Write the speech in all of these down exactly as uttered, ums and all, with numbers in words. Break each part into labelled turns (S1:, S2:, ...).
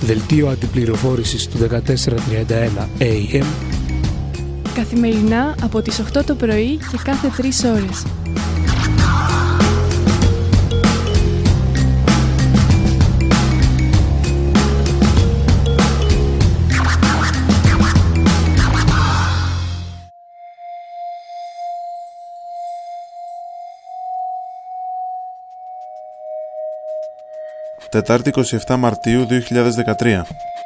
S1: Δελτίο αντιπληροφόρησης του δεκατέσσερα τριάντα ένα έι εμ.
S2: Καθημερινά από τις οκτώ το πρωί και κάθε τρεις ώρες.
S3: Τετάρτη εικοστή εβδόμη Μαρτίου δύο χιλιάδες δεκατρία.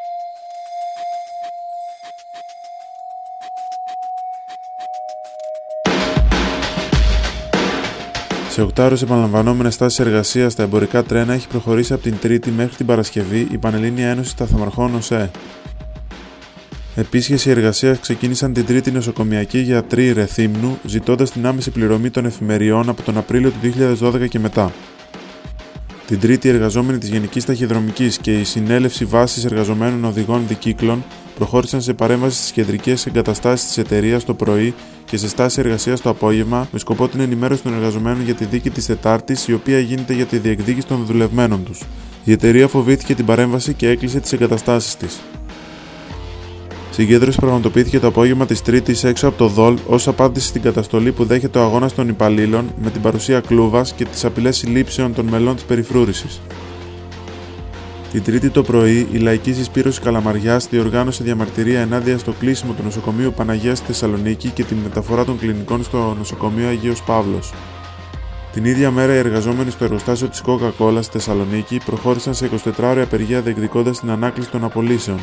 S3: Σε οκτώ ώρες επαναλαμβανόμενες στάσεις εργασίας στα εμπορικά τρένα έχει προχωρήσει από την Τρίτη μέχρι την Παρασκευή η Πανελλήνια Ένωση Σταθμαρχών ΟΣΕ. Επίσης, οι εργασίες ξεκίνησαν την Τρίτη νοσοκομιακοί γιατροί Ρεθύμνου, ζητώντας την άμεση πληρωμή των εφημεριών από τον Απρίλιο του δύο χιλιάδες δώδεκα και μετά. Την Τρίτη, οι εργαζόμενοι της Γενικής Ταχυδρομικής και η Συνέλευση Βάσης Εργαζομένων Οδηγών Δικύκλων προχώρησαν σε παρέμβαση στις κεντρικές εγκαταστάσεις της εταιρείας το πρωί και σε στάση εργασίας το απόγευμα, με σκοπό την ενημέρωση των εργαζομένων για τη δίκη της Τετάρτης, η οποία γίνεται για τη διεκδίκηση των δουλευμένων τους. Η εταιρεία φοβήθηκε την παρέμβαση και έκλεισε τις εγκαταστάσεις της. Συγκέντρωση πραγματοποιήθηκε το απόγευμα της Τρίτης έξω από το ΔΟΛ ως απάντηση στην καταστολή που δέχεται ο αγώνας των υπαλλήλων με την παρουσία κλούβας και τις απειλές συλλήψεων των μελών της περιφρούρησης. Την Τρίτη το πρωί, η Λαϊκή Συσπήρωση Καλαμαριάς διοργάνωσε διαμαρτυρία ενάντια στο κλείσιμο του νοσοκομείου Παναγίας στη Θεσσαλονίκη και τη μεταφορά των κλινικών στο νοσοκομείο Αγίος Παύλος. Την ίδια μέρα, οι εργαζόμενοι στο εργοστάσιο της Coca-Cola στη Θεσσαλονίκη προχώρησαν σε εικοσιτετράωρη απεργία διεκδικώντας την ανάκληση των απολύσεων.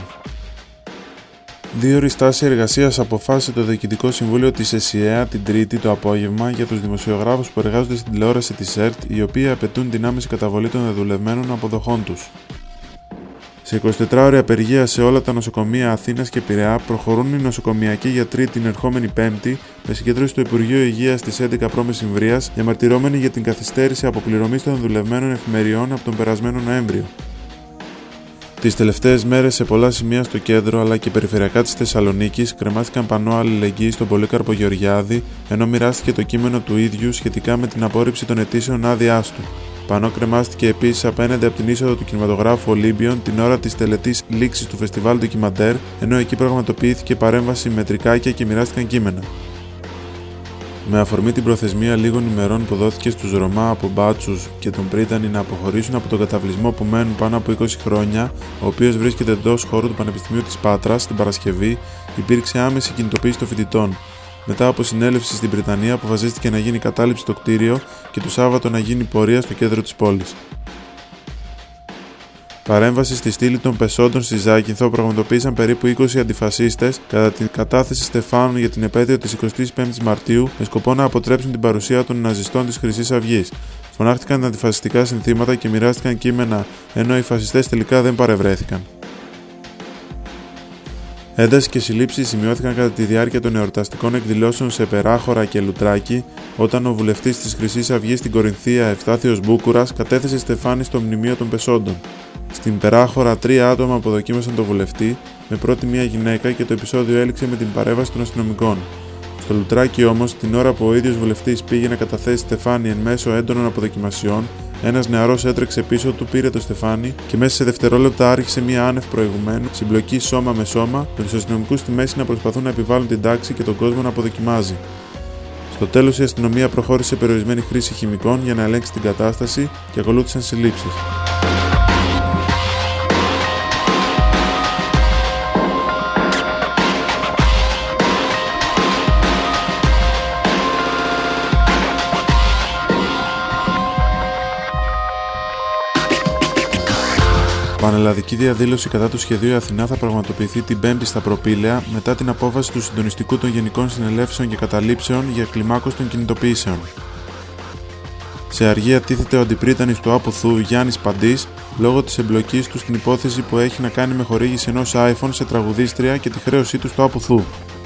S3: Δύο ώρες στάση εργασίας αποφάσισε το Διοικητικό Συμβούλιο της ΕΣΥΑ την Τρίτη το απόγευμα για τους δημοσιογράφους που εργάζονται στην τηλεόραση της ΕΡΤ, οι οποίοι απαιτούν την άμεση καταβολή των δεδουλευμένων αποδοχών τους. Σε εικοσιτετράωρη απεργία σε όλα τα νοσοκομεία Αθήνας και Πειραιά προχωρούν οι νοσοκομιακοί γιατροί την ερχόμενη Πέμπτη, με συγκέντρωση στο Υπουργείο Υγείας στις έντεκα π.μ. διαμαρτυρώμενοι για την καθυστέρηση αποπληρωμής των δουλευμένων εφημεριών από τον περασμένο Νοέμβριο. Τις τελευταίες μέρες, σε πολλά σημεία στο κέντρο αλλά και περιφερειακά της Θεσσαλονίκης, κρεμάστηκαν πανό αλληλεγγύης στον Πολύκαρπο Γεωργιάδη, ενώ μοιράστηκε το κείμενο του ίδιου σχετικά με την απόρριψη των αιτήσεων άδειάς του. Πανό κρεμάστηκε επίσης απέναντι από την είσοδο του κινηματογράφου Ολύμπιον την ώρα της τελετής λήξης του φεστιβάλ ντοκιμαντέρ, ενώ εκεί πραγματοποιήθηκε παρέμβαση με τρικάκια και μοιράστηκαν κείμενα. Με αφορμή την προθεσμία λίγων ημερών που δόθηκε στους Ρωμά από Μπάτσους και τον Πρίτανη να αποχωρήσουν από τον καταβλισμό που μένουν πάνω από είκοσι χρόνια, ο οποίος βρίσκεται εντός χώρου του Πανεπιστημίου της Πάτρας, την Παρασκευή, υπήρξε άμεση κινητοποίηση των φοιτητών. Μετά από συνέλευση στην Βρυτανία, αποφασίστηκε να γίνει κατάληψη στο κτίριο και το Σάββατο να γίνει πορεία στο κέντρο της πόλης. Παρέμβαση στη στήλη των Πεσόντων στη Ζάκυνθο πραγματοποίησαν περίπου είκοσι αντιφασίστες κατά την κατάθεση στεφάνων για την επέτειο της εικοστής πέμπτης Μαρτίου με σκοπό να αποτρέψουν την παρουσία των ναζιστών της Χρυσής Αυγής. Φωνάχτηκαν αντιφασιστικά συνθήματα και μοιράστηκαν κείμενα, ενώ οι φασιστές τελικά δεν παρευρέθηκαν. Ένταση και συλλήψεις σημειώθηκαν κατά τη διάρκεια των εορταστικών εκδηλώσεων σε Περάχωρα και Λουτράκι, όταν ο βουλευτής της Χρυσής Αυγής στην Κορινθία, Ευστάθιος Μπούκουρας, κατέθεσε στεφάνι στο μνημείο των Πεσόντων. Στην Περάχωρα, τρία άτομα αποδοκίμασαν τον βουλευτή, με πρώτη μία γυναίκα, και το επεισόδιο έληξε με την παρέμβαση των αστυνομικών. Στο Λουτράκι όμως, την ώρα που ο ίδιος βουλευτής πήγε να καταθέσει στεφάνι εν μέσω έντονων αποδοκιμασιών, ένας νεαρός έτρεξε πίσω του, πήρε το στεφάνι και μέσα σε δευτερόλεπτα άρχισε μία άνευ προηγουμένου συμπλοκή σώμα με σώμα, με τους αστυνομικούς στη μέση να προσπαθούν να επιβάλλουν την τάξη και τον κόσμο να αποδοκιμάζει. Στο τέλος, η αστυνομία προχώρησε σε περιορισμένη χρήση χημικών για να ελέγξει την κατάσταση και ακολούθησαν συλλήψεις. Πανελλαδική διαδήλωση κατά του σχεδίου Αθηνά θα πραγματοποιηθεί την Πέμπτη στα Προπήλαια μετά την απόφαση του Συντονιστικού των Γενικών Συνελεύσεων και Καταλήψεων για κλιμάκωση των κινητοποιήσεων. Σε αργία τίθεται ο αντιπρίτανης του Άπουθου Γιάννης Παντής λόγω της εμπλοκής του στην υπόθεση που έχει να κάνει με χορήγηση ενός iPhone σε τραγουδίστρια και τη χρέωσή του στο Άπουθου.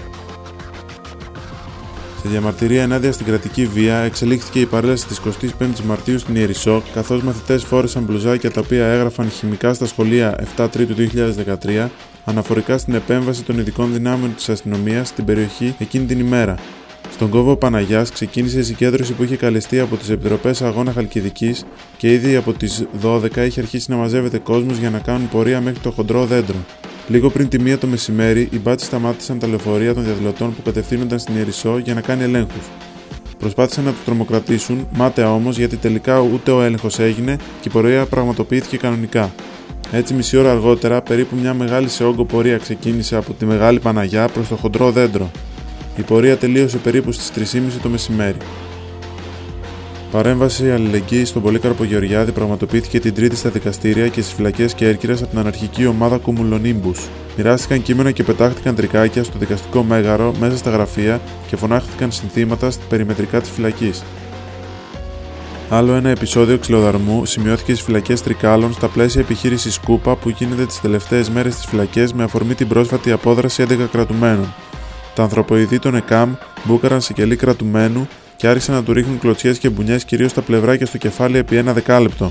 S3: Σε διαμαρτυρία ενάντια στην κρατική βία, εξελίχθηκε η παρέλαση της εικοστής πέμπτης Μαρτίου στην Ιερισσό, καθώς μαθητές φόρεσαν μπλουζάκια τα οποία έγραφαν «Χημικά στα σχολεία» επτά Τρίτου δύο χιλιάδες δεκατρία, αναφορικά στην επέμβαση των ειδικών δυνάμεων της αστυνομίας στην περιοχή εκείνη την ημέρα. Στον κόβο Παναγιάς ξεκίνησε η συγκέντρωση που είχε καλεστεί από τις Επιτροπές Αγώνα Χαλκιδικής και ήδη από τις δώδεκα είχε αρχίσει να μαζεύεται κόσμος για να κάνουν πορεία μέχρι το χοντρό δέντρο. Λίγο πριν τη μία το μεσημέρι, οι μπάτσοι σταμάτησαν τα λεωφορεία των διαδηλωτών που κατευθύνονταν στην Ιερισσό για να κάνει ελέγχους. Προσπάθησαν να τους τρομοκρατήσουν, μάταια όμως, γιατί τελικά ούτε ο έλεγχος έγινε και η πορεία πραγματοποιήθηκε κανονικά. Έτσι, μισή ώρα αργότερα, περίπου μια μεγάλη σε όγκο πορεία ξεκίνησε από τη Μεγάλη Παναγιά προς το χοντρό δέντρο. Η πορεία τελείωσε περίπου στις τρεις και μισή το μεσημέρι. Παρέμβαση αλληλεγγύης στον Πολύκαρπο Γεωργιάδη πραγματοποιήθηκε την Τρίτη στα δικαστήρια και στις φυλακές Κέρκυρας από την αναρχική ομάδα Κουμουλονίμπους. Μοιράστηκαν κείμενα και πετάχτηκαν τρικάκια στο δικαστικό μέγαρο μέσα στα γραφεία και φωνάχτηκαν συνθήματα στα περιμετρικά της φυλακής. Άλλο ένα επεισόδιο ξυλοδαρμού σημειώθηκε στις φυλακές Τρικάλων στα πλαίσια επιχείρησης Σκούπα που γίνεται τις τελευταίες μέρες στις φυλακές με αφορμή την πρόσφατη απόδραση έντεκα κρατουμένων. Τα ανθρωποειδή των ΕΚΑΜ μπούκαραν σε κελί κρατουμένου και άρχισαν να του ρίχνουν κλωτσιές και μπουνιές κυρίως στα πλευρά και στο κεφάλι επί ένα δεκάλεπτο.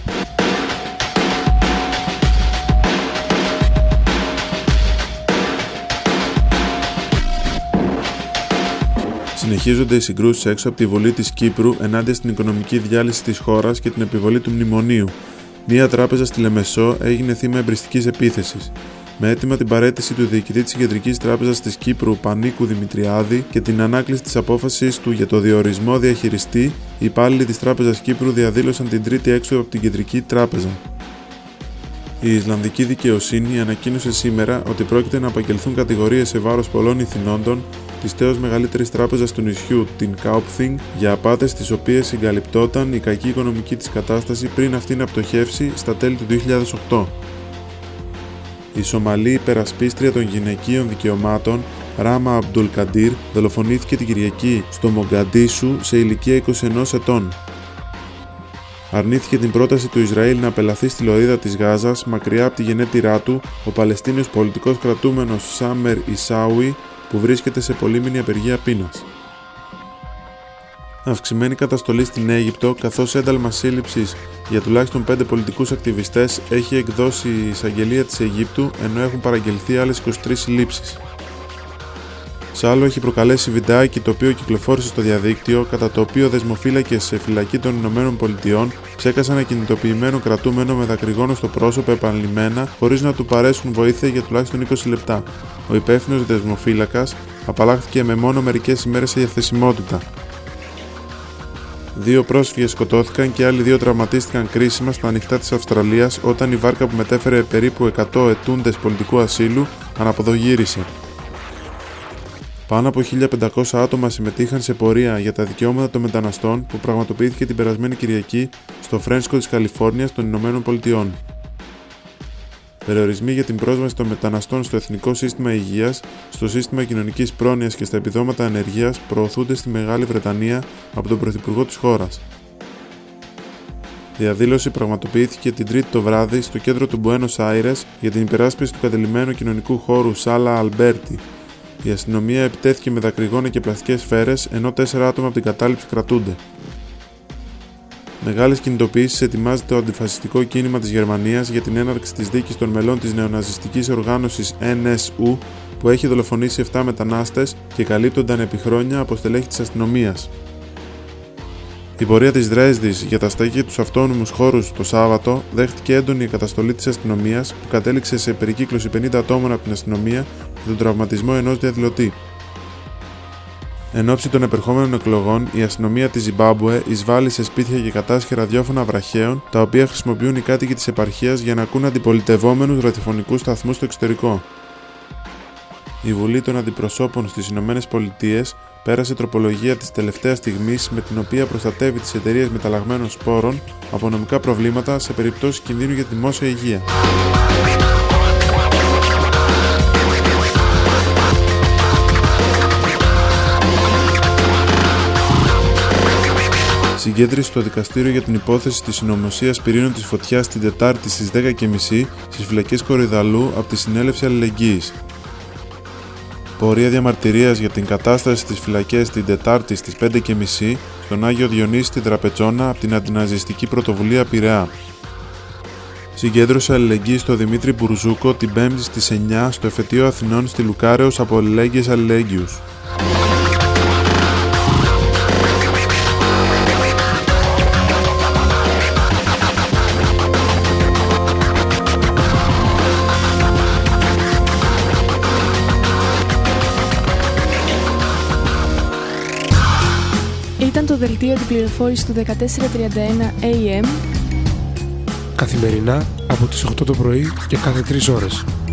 S3: Συνεχίζονται οι συγκρούσεις έξω από τη Βουλή της Κύπρου ενάντια στην οικονομική διάλυση της χώρας και την επιβολή του μνημονίου. Μία τράπεζα στη Λεμεσό έγινε θύμα εμπριστικής επίθεσης. Με αίτημα την παραίτηση του διοικητή της Κεντρικής Τράπεζας της Κύπρου Πανίκου Δημητριάδη και την ανάκληση της απόφασης του για το διορισμό διαχειριστή, οι υπάλληλοι της Τράπεζας Κύπρου διαδήλωσαν την Τρίτη έξω από την Κεντρική Τράπεζα. Η Ισλανδική δικαιοσύνη ανακοίνωσε σήμερα ότι πρόκειται να απαγγελθούν κατηγορίες σε βάρος πολλών ηθινόντων της τέως μεγαλύτερης τράπεζας του νησιού, την Kaupthing, για απάτες στις οποίες συγκαλυπτόταν η κακή οικονομική της κατάσταση πριν αυτή να πτωχεύσει στα τέλη του δύο χιλιάδες οκτώ. Η Σομαλή υπερασπίστρια των γυναικείων δικαιωμάτων, Ράμα Αμπτουλ Καντήρ, δολοφονήθηκε την Κυριακή στο Μογκαντίσου σε ηλικία είκοσι ενός ετών. Αρνήθηκε την πρόταση του Ισραήλ να απελαθεί στη λωρίδα της Γάζας, μακριά από τη γενέτειρά του, ο Παλαιστίνιος πολιτικός κρατούμενος Σάμερ Ισάουι, που βρίσκεται σε πολύμηνη απεργία πείνας. Αυξημένη καταστολή στην Αίγυπτο, καθώς ένταλμα σύλληψης για τουλάχιστον πέντε πολιτικούς ακτιβιστές έχει εκδώσει η εισαγγελία της Αιγύπτου, ενώ έχουν παραγγελθεί άλλες είκοσι τρεις συλλήψεις. Σ' άλλο έχει προκαλέσει βιντεάκι το οποίο κυκλοφόρησε στο διαδίκτυο, κατά το οποίο δεσμοφύλακες σε φυλακή των Ηνωμένων Πολιτειών ψέκασαν ακινητοποιημένο κρατούμενο με δακρυγόνο στο πρόσωπο επανειλημμένα, χωρίς να του παρέσχουν βοήθεια για τουλάχιστον είκοσι λεπτά. Ο υπεύθυνος δεσμοφύλακας απαλλάχθηκε με μόνο μερικές ημέρες σε διαθεσιμότητα. Δύο πρόσφυγες σκοτώθηκαν και άλλοι δύο τραυματίστηκαν κρίσιμα στα ανοιχτά της Αυστραλίας όταν η βάρκα που μετέφερε περίπου εκατό αιτούντες πολιτικού ασύλου αναποδογύρισε. Πάνω από χίλια πεντακόσια άτομα συμμετείχαν σε πορεία για τα δικαιώματα των μεταναστών που πραγματοποιήθηκε την περασμένη Κυριακή στο Φρένσκο της Καλιφόρνιας των Ηνωμένων Πολιτειών. Περιορισμοί για την πρόσβαση των μεταναστών στο Εθνικό Σύστημα Υγείας, στο Σύστημα Κοινωνικής Πρόνοιας και στα επιδόματα ανεργίας προωθούνται στη Μεγάλη Βρετανία από τον Πρωθυπουργό της χώρας. Διαδήλωση πραγματοποιήθηκε την Τρίτη το βράδυ στο κέντρο του Μπουένος Άιρες για την υπεράσπιση του κατελημμένου κοινωνικού χώρου Σάλα Αλμπέρτι. Η αστυνομία επιτέθηκε με δακρυγόνα και πλαστικές σφαίρες, ενώ τέσσερα άτομα από την κατάληψη κρατούνται. Μεγάλες κινητοποιήσεις ετοιμάζει το αντιφασιστικό κίνημα της Γερμανίας για την έναρξη της δίκης των μελών της νεοναζιστικής οργάνωσης Εν Ες Ου, που έχει δολοφονήσει επτά μετανάστες και καλύπτονταν επί χρόνια από στελέχη της αστυνομίας. Η πορεία της Δρέσδης για τα στέκη τους αυτόνομους χώρους το Σάββατο δέχτηκε έντονη καταστολή της αστυνομίας, που κατέληξε σε περικύκλωση πενήντα ατόμων από την αστυνομία και τον τραυματισμό ενός διαδηλωτή. Εν ώψη των επερχόμενων εκλογών, η αστυνομία της Ζιμπάμπουε εισβάλλει σε σπίτια και κατάσχει ραδιόφωνα βραχαίων, τα οποία χρησιμοποιούν οι κάτοικοι της επαρχίας για να ακούν αντιπολιτευόμενους ραδιοφωνικούς σταθμούς στο εξωτερικό. Η Βουλή των Αντιπροσώπων στις Ηνωμένες Πολιτείες πέρασε τροπολογία της τελευταίας στιγμής με την οποία προστατεύει τις εταιρείες μεταλλαγμένων σπόρων από νομικά προβλήματα σε περιπτώσεις κινδύνου για τη δημόσια υγεία. Συγκέντρηση στο δικαστήριο για την υπόθεση της συνωμοσίας πυρήνων της φωτιάς την Τετάρτη στις δέκα και μισή στις φυλακές Κορυδαλλού από τη Συνέλευση Αλληλεγγύης. Πορεία διαμαρτυρίας για την κατάσταση στις φυλακές την Τετάρτη στις πέντε και μισή στον Άγιο Διονύση στην Τραπετσόνα από την Αντιναζιστική Πρωτοβουλία Πειραιά. Συγκέντρωση αλληλεγγύης στο Δημήτρη Μπουρζούκο την Πέμπτη στις εννιά στο Εφετείο Αθηνών στη Λουκάρεως από αλληλέγγυες αλληλέγγυους.
S2: Ήταν το δελτίο αντιπληροφόρησης του δεκατέσσερα τριάντα ένα έι εμ
S1: καθημερινά από τις οκτώ το πρωί και κάθε τρεις ώρες.